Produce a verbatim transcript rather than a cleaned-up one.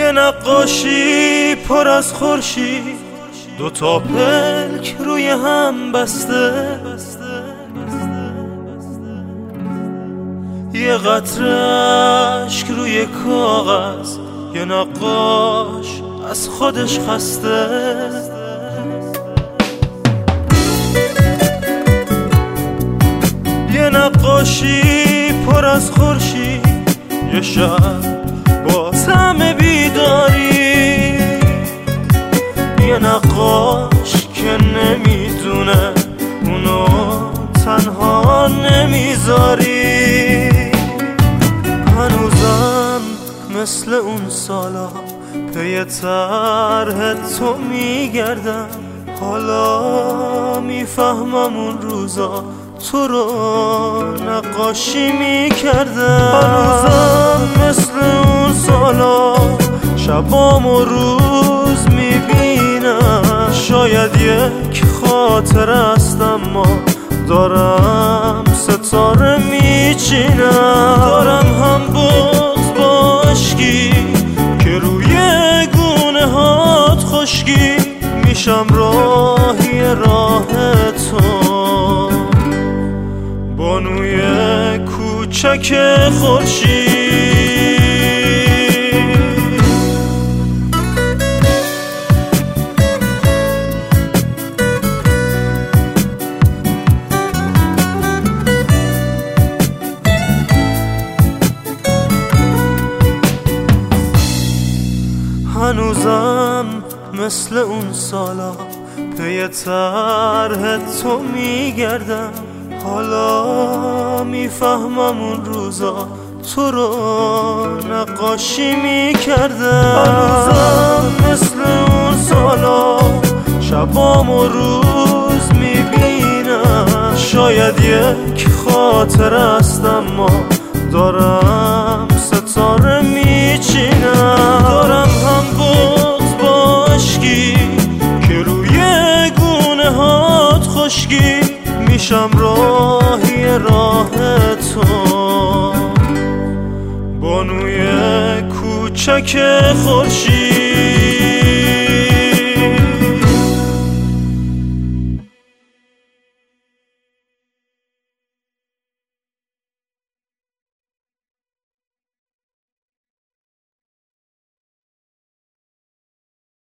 یه نقاشی پر از خورشید، دو تا پلک روی هم بسته، یه قطره اشک روی کاغذ، یه نقاش از خودش خسته. یه نقاشی پر از خورشید، یه شب با طعم بیداری، یه نقاش که نمیدونه اونو تنها نمیذاری. هنوزم مثل اون سالا پی طرح تو میگردم، حالا میفهمم اون روزا تو رو نقاشی میکردم. هنوزم مثل اون سالا شبام و روز میبینم، شاید یک خاطر است اما دارم ستاره میچینم. دارم هم بغض با عشقی که روی گونه هات خشکی، میشم راهی راه تو، بانوی کوچک خورشید. هنوزم مثل اون سالا پی طرح تو میگردم، حالا میفهمم اون روزا تو رو نقاشی میکردم. هنوزم مثل اون سالا شبام و روز میبینم، شاید یک خاطر است اما دارم ستاره میچینم. دارم هم بغض با عشقی که روی گونه هات خشکی، میشم راهی راه تو، بانوی کوچک خورشید.